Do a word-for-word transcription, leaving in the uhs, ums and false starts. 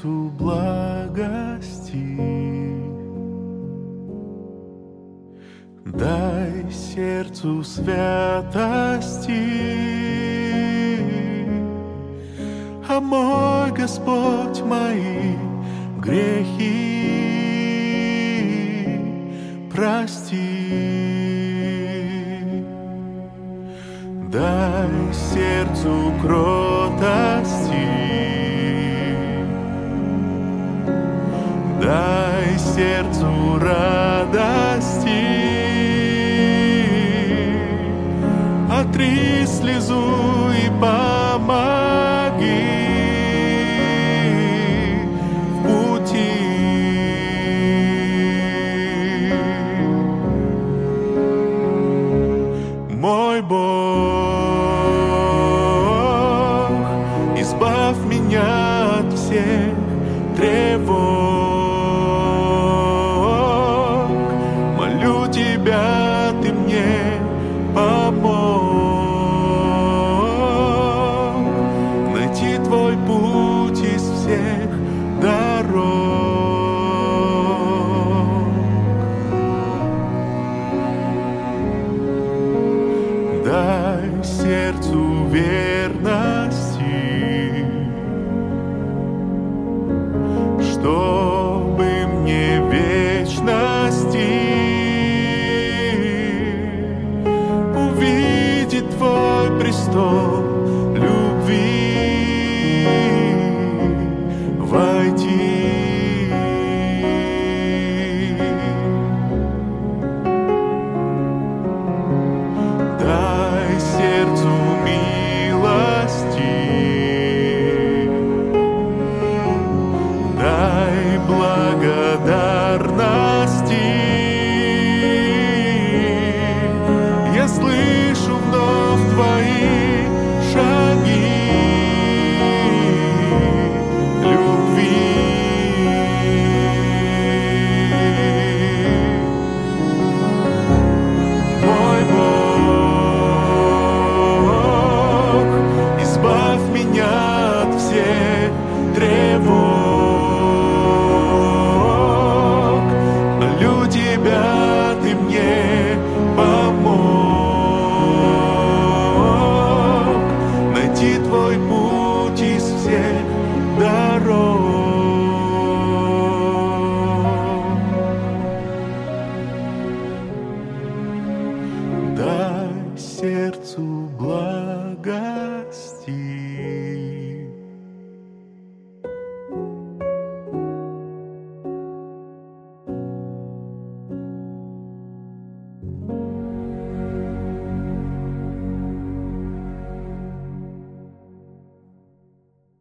сердцу благости, дай сердцу святости. Омой, Господь, мои грехи, прости. Дай сердцу кротости, дай сердцу радости. Отри слезу и помоги в пути. Мой Бог, избавь меня от всех тревог. Молю Тебя, Ты мне помог найти Твой путь из всех дорог. Дай сердцу верности, чтобы мне вечности увидеть Твой престол любви, войти. Дай сердцу милости, дай благодарности. Я слышу вновь Твои шаги любви. Мой Бог, избавь меня от всех тревог. Молю Тебя, Ты мне помог найти Твой